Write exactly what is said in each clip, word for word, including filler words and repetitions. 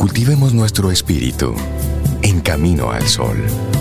Cultivemos nuestro espíritu en camino al sol.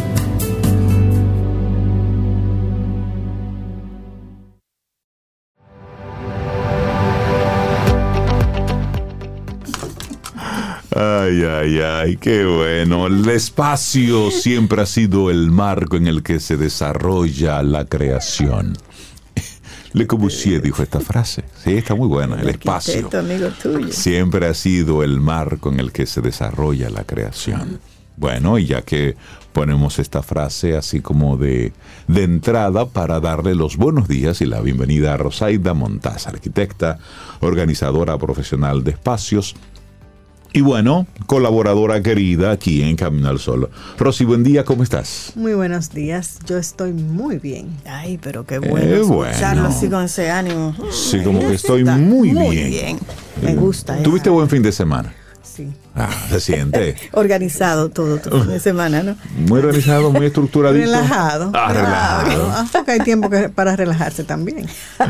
Ay, ay, ay, qué bueno. El espacio siempre ha sido el marco en el que se desarrolla la creación. Le Corbusier dijo esta frase. Sí, está muy buena. El, el espacio amigo tuyo. siempre ha sido el marco en el que se desarrolla la creación. Bueno, y ya que ponemos esta frase así como de, de entrada para darle los buenos días y la bienvenida a Rosaida Montaz, arquitecta, organizadora profesional de espacios, y bueno, colaboradora querida aquí en Camino al Sol. Rosy, buen día, ¿cómo estás? Muy buenos días, yo estoy muy bien. Ay, pero qué bueno eh, escucharlo bueno. así con ese ánimo. Sí, como que estoy muy, muy bien. bien. Me gusta. ¿Tuviste esa. buen fin de semana? Sí. Ah, se siente. Organizado todo tu fin de semana, ¿no? Muy organizado, muy estructuradito. Relajado. Ah, relajado. Ah, porque hay tiempo que, para relajarse también.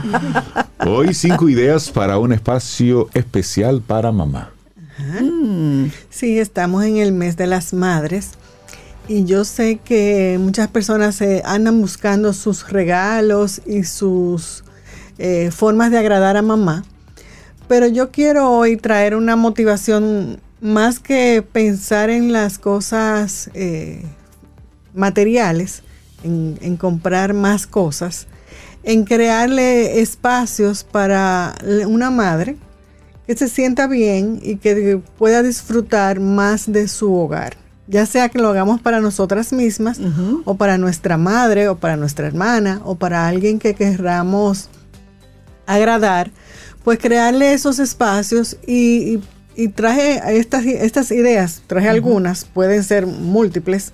Hoy cinco ideas para un espacio especial para mamá. Mm. Sí, estamos en el mes de las madres y yo sé que muchas personas eh, andan buscando sus regalos y sus eh, formas de agradar a mamá, pero yo quiero hoy traer una motivación más que pensar en las cosas eh, materiales, en, en comprar más cosas, en crearle espacios para una madre que se sienta bien y que pueda disfrutar más de su hogar. Ya sea que lo hagamos para nosotras mismas, uh-huh. o para nuestra madre, o para nuestra hermana, o para alguien que querramos agradar, pues crearle esos espacios y, y, y traje estas, estas ideas, traje uh-huh. algunas, pueden ser múltiples,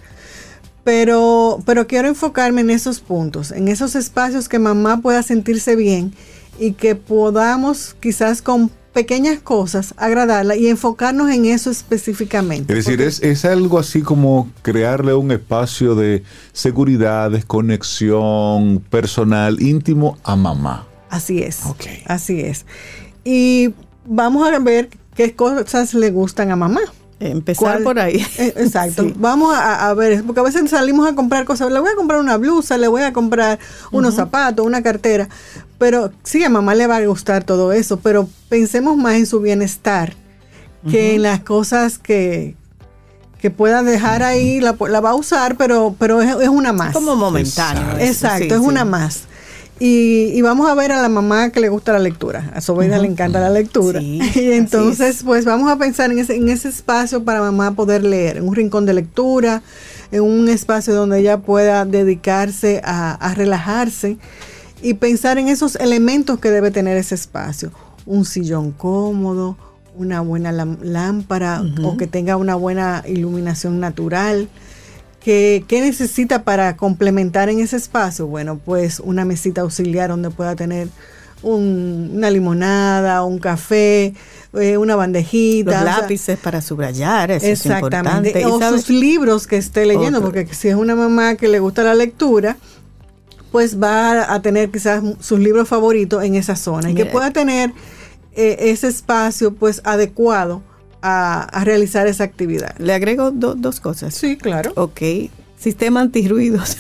pero, pero quiero enfocarme en esos puntos, en esos espacios que mamá pueda sentirse bien y que podamos quizás con pequeñas cosas, agradarla y enfocarnos en eso específicamente. Es decir, es, es algo así como crearle un espacio de seguridad, desconexión personal, íntimo a mamá. Así es, okay. así es. Y vamos a ver qué cosas le gustan a mamá. Empezar por ahí. Exacto. Sí. Vamos a, a ver, porque a veces salimos a comprar cosas. Le voy a comprar una blusa, le voy a comprar unos uh-huh. zapatos, una cartera. Pero sí, a mamá le va a gustar todo eso, pero pensemos más en su bienestar que uh-huh. en las cosas que, que pueda dejar uh-huh. ahí. La, la va a usar, pero, pero es, es una más. Como momentáneo. Exacto, Exacto sí, es sí. una más. Y, y vamos a ver a la mamá que le gusta la lectura. A Sobeida uh-huh. le encanta la lectura. Sí, y entonces, pues vamos a pensar en ese, en ese espacio para mamá poder leer, en un rincón de lectura, en un espacio donde ella pueda dedicarse a, a relajarse y pensar en esos elementos que debe tener ese espacio. Un sillón cómodo, una buena lámpara uh-huh. o que tenga una buena iluminación natural. ¿Qué, ¿Qué necesita para complementar en ese espacio? Bueno, pues una mesita auxiliar donde pueda tener un, una limonada, un café, eh, una bandejita. Los lápices o sea, para subrayar, eso es importante. O sus libros que esté leyendo, Otro. porque si es una mamá que le gusta la lectura, pues va a tener quizás sus libros favoritos en esa zona. Mira, y que pueda tener eh, ese espacio pues adecuado A, a realizar esa actividad. Le agrego do, dos cosas. Sí, claro. Ok. Sistema antirruidos.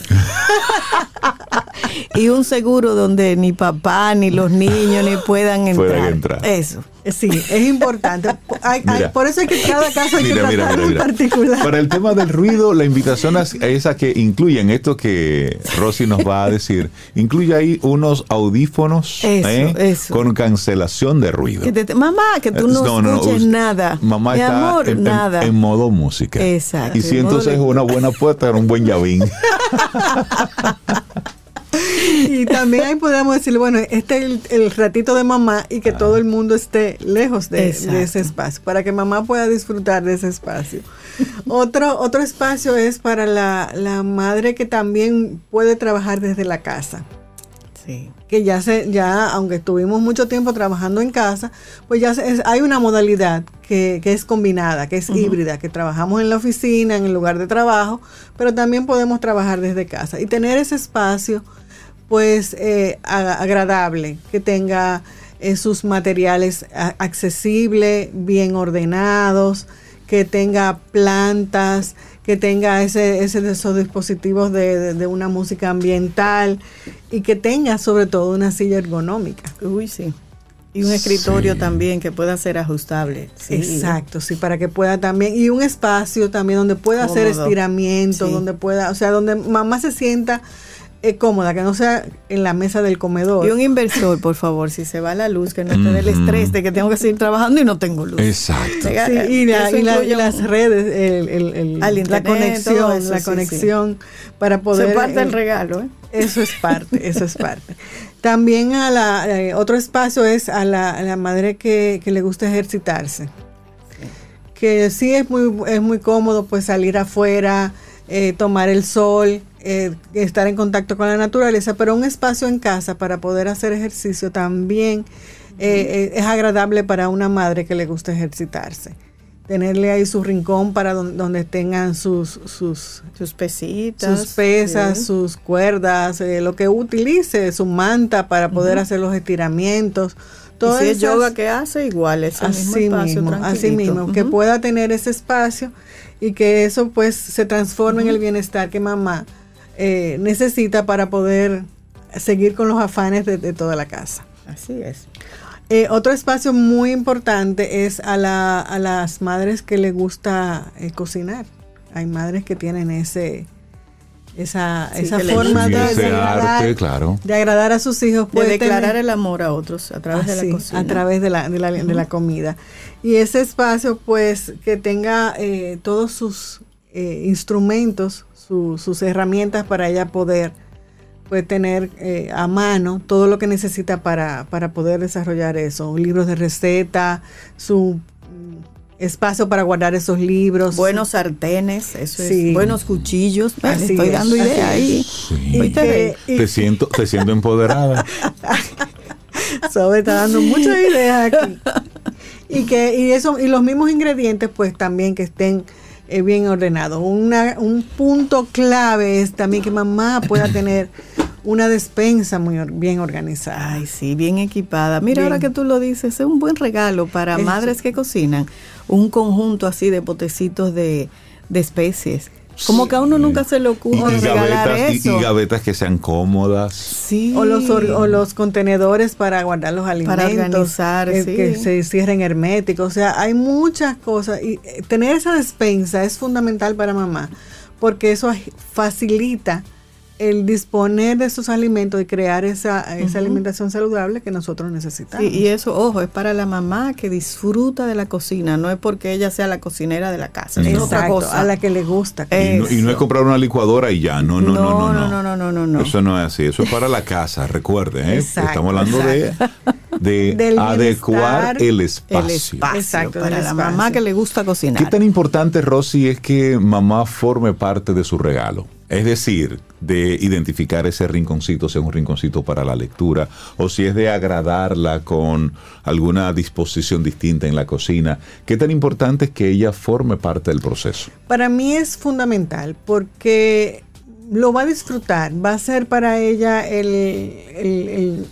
Y un seguro donde ni papá, ni los niños, ni puedan entrar. Puedan entrar. Eso. Sí, es importante. Hay, hay, por eso es que cada caso hay mira, que tratar en particular. Para el tema del ruido, la invitación es a que incluyan esto que Rosy nos va a decir. Incluye ahí unos audífonos eso, ¿eh? eso. con cancelación de ruido. Que te, mamá, que tú no, no, no escuches no, nada. Mamá Mi está amor, en, nada. En, en modo música. Exacto. Y si entonces es una buena puerta, un buen llavín. Y también ahí podemos decirle, bueno, este es el, el ratito de mamá y que ah. todo el mundo esté lejos de, de ese espacio, para que mamá pueda disfrutar de ese espacio. Otro, otro espacio es para la, la madre que también puede trabajar desde la casa. Sí. Que ya se, ya, aunque estuvimos mucho tiempo trabajando en casa, pues ya se, es, hay una modalidad que, que es combinada, que es uh-huh. híbrida, que trabajamos en la oficina, en el lugar de trabajo, pero también podemos trabajar desde casa y tener ese espacio pues eh, agradable, que tenga eh, sus materiales a, accesibles, bien ordenados, que tenga plantas, que tenga ese, ese de esos dispositivos de, de, de una música ambiental y que tenga sobre todo una silla ergonómica. Uy, sí. Y un escritorio sí. también que pueda ser ajustable. Sí. Exacto, sí, para que pueda también, y un espacio también donde pueda Cómodo. hacer estiramientos, Sí. donde pueda, o sea, donde mamá se sienta eh, cómoda, que no sea en la mesa del comedor. Y un inversor, por favor, si se va la luz, que no te dé el estrés de que tengo que seguir trabajando y no tengo luz. Exacto. Sí, y, la, y, la, y las redes, el, el, el, Al la internet, conexión, todo eso, la sí, conexión para poder. Se parte eh, el regalo, ¿eh? Eso es parte, eso es parte. También a la eh, otro espacio es a la, a la madre que, que le gusta ejercitarse. Que sí es muy, es muy cómodo pues salir afuera, eh, tomar el sol, eh, estar en contacto con la naturaleza, pero un espacio en casa para poder hacer ejercicio también eh, es agradable para una madre que le gusta ejercitarse. Tenerle ahí su rincón para donde, donde tengan sus, sus, sus pesitas, sus pesas, sí. sus cuerdas, eh, lo que utilice, su manta para poder uh-huh. hacer los estiramientos. Todo y si es yoga que hace, igual es el mismo espacio, mismo, así mismo, uh-huh. que pueda tener ese espacio y que eso pues se transforme uh-huh. en el bienestar que mamá eh, necesita para poder seguir con los afanes de, de toda la casa. Así es. Eh, otro espacio muy importante es a, la, a las madres que les gusta eh, cocinar. Hay madres que tienen ese esa, sí, esa forma de, ese de, agradar, arte, claro. de agradar a sus hijos. De declarar tener, el amor a otros a través así, de la cocina. A través de la, de la, uh-huh. de la comida. Y ese espacio pues que tenga eh, todos sus eh, instrumentos, su, sus herramientas para ella poder puede tener eh, a mano todo lo que necesita para, para poder desarrollar eso, libros de receta, su espacio para guardar esos libros. Buenos sartenes, eso sí. es, buenos cuchillos, me así estoy es, dando idea ahí. Sí. Y que, y, te, siento, te siento empoderada. Sobe está dando muchas ideas aquí. Y que y eso y los mismos ingredientes pues también que estén Eh, bien ordenado. Una, un punto clave es también que mamá pueda tener una despensa muy or, bien organizada. Ay, sí, bien equipada. Mira, bien. Ahora que tú lo dices, es un buen regalo para Eso. madres que cocinan. Un conjunto así de potecitos de, de especies. Como que a uno nunca se le ocurre y, y regalar gavetas, eso. Y, y gavetas que sean cómodas. Sí. O los, o los contenedores para guardar los alimentos. Para organizar, eh, sí. Que se cierren herméticos. O sea, hay muchas cosas. Y tener esa despensa es fundamental para mamá. Porque eso facilita el disponer de esos alimentos y crear esa, esa uh-huh. alimentación saludable que nosotros necesitamos. Sí, y eso, ojo, es para la mamá que disfruta de la cocina, no es porque ella sea la cocinera de la casa, es Exacto, otra cosa. A la que le gusta. Y no, y no es comprar una licuadora y ya, no, no, no, no. No, no, no, no, no, no. Eso no es así, eso es para la casa, recuerde, ¿eh? Exacto, estamos hablando exacto. de, de adecuar el espacio. El espacio, exacto, para el la espacio. mamá que le gusta cocinar. ¿Qué tan importante, Rosy, es que mamá forme parte de su regalo? Es decir, de identificar ese rinconcito, sea un rinconcito para la lectura, o si es de agradarla con alguna disposición distinta en la cocina. ¿Qué tan importante es que ella forme parte del proceso? Para mí es fundamental porque lo va a disfrutar, va a ser para ella el, el, el,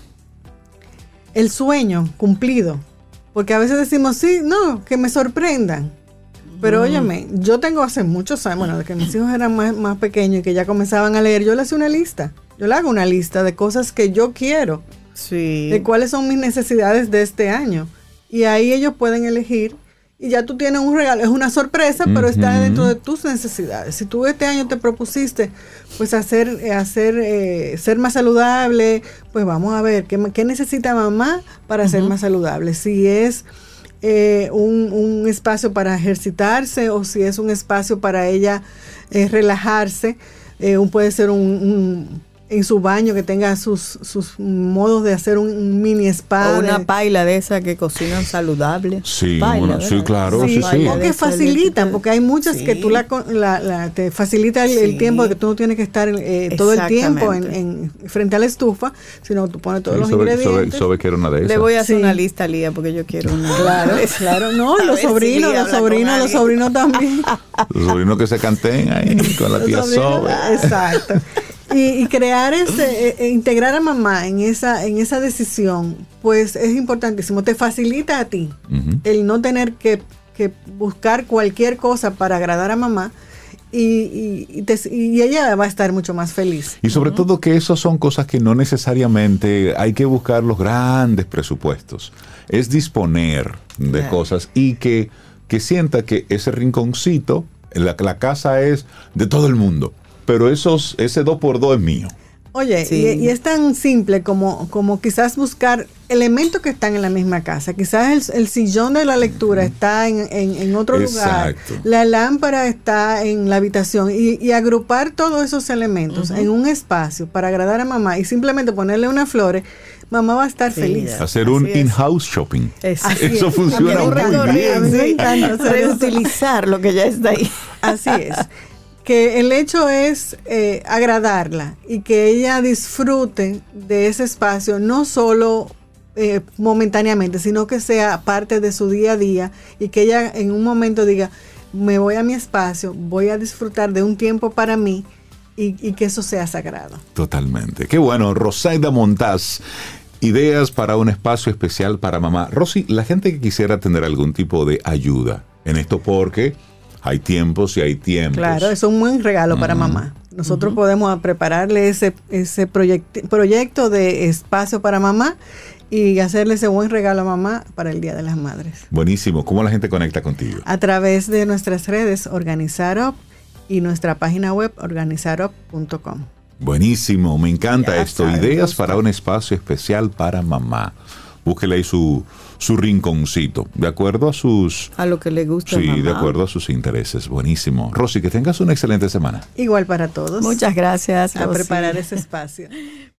el sueño cumplido. Porque a veces decimos, sí, no, que me sorprendan. Pero mm. óyeme, yo tengo hace muchos años, bueno, de que mis hijos eran más, más pequeños y que ya comenzaban a leer, yo le hacía una lista. Yo le hago una lista de cosas que yo quiero. Sí. De cuáles son mis necesidades de este año. Y ahí ellos pueden elegir. Y ya tú tienes un regalo. Es una sorpresa, pero uh-huh. está dentro de tus necesidades. Si tú este año te propusiste, pues hacer, hacer eh, ser más saludable, pues vamos a ver qué, qué necesita mamá para uh-huh. ser más saludable. Si es Eh, un, un espacio para ejercitarse o si es un espacio para ella eh, relajarse, eh, un, puede ser un, un en su baño que tenga sus, sus modos de hacer un, un mini spa. O una de, paila de esa que cocinan saludable. Sí, paila, una, sí claro. Sí, sí, sí. O que facilitan, porque hay muchas sí. que tú la, la, la te facilita el, sí. el tiempo de que tú no tienes que estar eh, todo el tiempo en, en frente a la estufa, sino tú pones todos sí, los sobre, ingredientes. Sobre, sobre que era una de esas. Le voy a hacer sí. una lista, Lía, porque yo quiero una. Claro, claro. No, los sobrinos, si los sobrinos, los sobrinos también. Los sobrinos que se canten ahí con la tía Sobe. Exacto. Y, y crear ese, e, integrar a mamá en esa, en esa decisión, pues es importantísimo. Te facilita a ti uh-huh. el no tener que que buscar cualquier cosa para agradar a mamá. Y, y, te, y ella va a estar mucho más feliz. Y sobre uh-huh. todo que esas son cosas que no necesariamente hay que buscar los grandes presupuestos. Es disponer de yeah. cosas y que, que sienta que ese rinconcito, la, la casa es de todo el mundo, pero esos, ese dos por dos es mío. Oye, sí. y, y es tan simple como, como quizás buscar elementos que están en la misma casa. Quizás el, el sillón de la lectura está en, en, en otro Exacto. lugar. La lámpara está en la habitación. Y, y agrupar todos esos elementos uh-huh. en un espacio para agradar a mamá y simplemente ponerle unas flores, mamá va a estar sí, feliz. Ya. Hacer un Así in-house shopping. Es. Eso es. funciona muy bien. A mí me encanta reutilizar lo que ya está ahí. Así es. Que el hecho es eh, agradarla y que ella disfrute de ese espacio, no solo eh, momentáneamente, sino que sea parte de su día a día y que ella en un momento diga, me voy a mi espacio, voy a disfrutar de un tiempo para mí y, y que eso sea sagrado. Totalmente. Qué bueno. Rosaida Montaz, ideas para un espacio especial para mamá. Rosy, la gente que quisiera tener algún tipo de ayuda en esto, porque hay tiempos y hay tiempos. Claro, es un buen regalo uh-huh. para mamá. Nosotros uh-huh. podemos prepararle ese, ese proyect, proyecto de espacio para mamá y hacerle ese buen regalo a mamá para el Día de las Madres. Buenísimo. ¿Cómo la gente conecta contigo? A través de nuestras redes Organizarup y nuestra página web organizarup punto com. Buenísimo. Me encanta ya esto. Ideas gusto. Para un espacio especial para mamá. Búsquele ahí su, su rinconcito, de acuerdo a sus... A lo que le gusta. Sí, mamá. De acuerdo a sus intereses. Buenísimo. Rosy, que tengas una excelente semana. Igual para todos. Muchas gracias, a Rosy. preparar ese espacio.